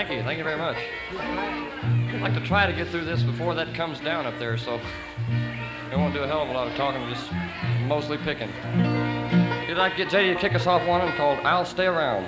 Thank you. Thank you very much. I'd like to try to get through this before that comes down up there, so I won't do a hell of a lot of talking, just mostly picking. If you'd like to get JD to kick us off one called I'll Stay Around.